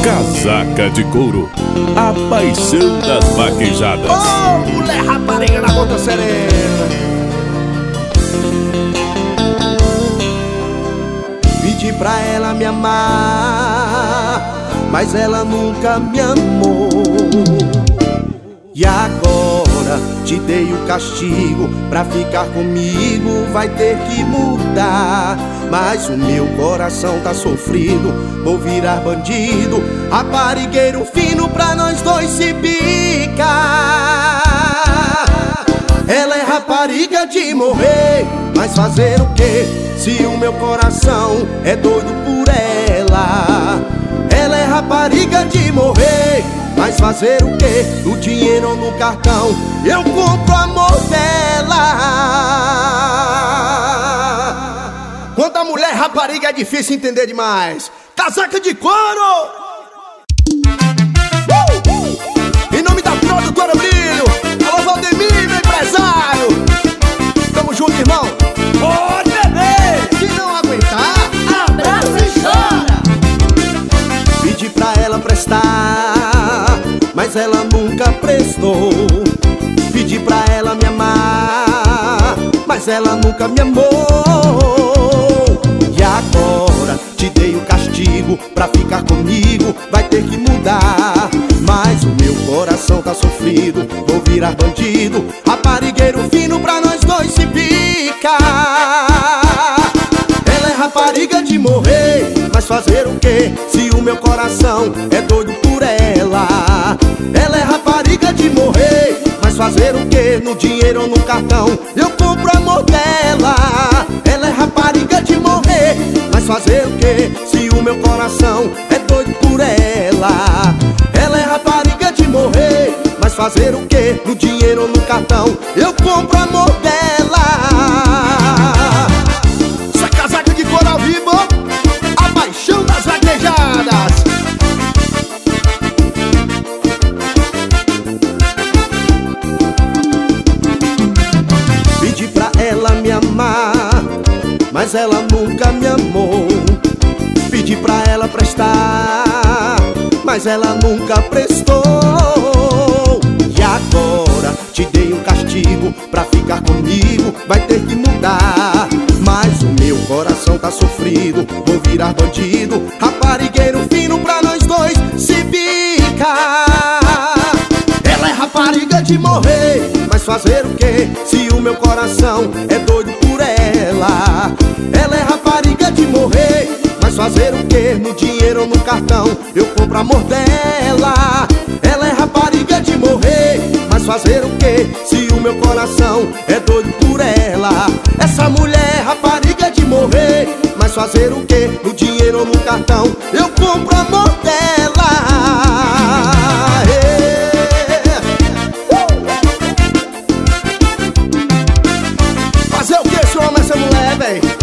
Casaca de Couro, a paixão das vaquejadas. Oh, mulher rapariga na conta serena. Pedi pra ela me amar, mas ela nunca me amou. E agora te dei o castigo, pra ficar comigo vai ter que mudar. Mas o meu coração tá sofrido, vou virar bandido, raparigueiro fino pra nós dois se picar. Ela é rapariga de morrer, mas fazer o quê? Se o meu coração é doido por ela. Ela é rapariga de morrer, mas fazer o quê? No dinheiro ou no cartão eu compro o amor dela. Quanto mulher rapariga é difícil entender demais. Casaca de Couro! Em nome da produtora Brilho, alô Valdemir, meu empresário. Tamo junto, irmão. Pode beber, se não aguentar, abraça e chora. Pedi pra ela prestar, mas ela nunca prestou. Pedi pra ela me amar, mas ela nunca me amou. E agora te dei o castigo, pra ficar comigo vai ter que mudar. Mas o meu coração tá sofrido, vou virar bandido, raparigueiro fino pra nós dois se picar. Ela é rapariga de morrer, mas fazer o quê? Se o meu coração é doido por ela. Ela é rapariga de morrer, mas fazer o quê? No dinheiro ou no cartão eu compro o amor dela. Ela é rapariga de morrer, mas fazer o quê? Se o meu coração é doido por ela. Ela é rapariga de morrer, mas fazer o quê? No dinheiro ou no cartão eu compro o amor dela. Essa casaca de couro ao vivo, a paixão das vaquejadas. Pedi pra ela me amar, mas ela nunca me amou. Pedi pra ela prestar, mas ela nunca prestou. E agora te dei um castigo, pra ficar comigo vai ter que mudar. Mas o meu coração tá sofrido, vou virar bandido, raparigueiro fino pra nós dois se picar. Ela é rapariga de morrer, mas fazer o quê? Se o meu coração é doido por ela. Ela é rapariga de morrer, mas fazer o quê? No dinheiro ou no cartão eu compro amor dela. Ela é rapariga de morrer, mas fazer o quê? Se o meu coração é doido por ela. Essa mulher é rapariga de morrer, mas fazer o quê? No dinheiro ou no cartão eu compro amor dela. Fazer o que se eu amo essa mulher, véi?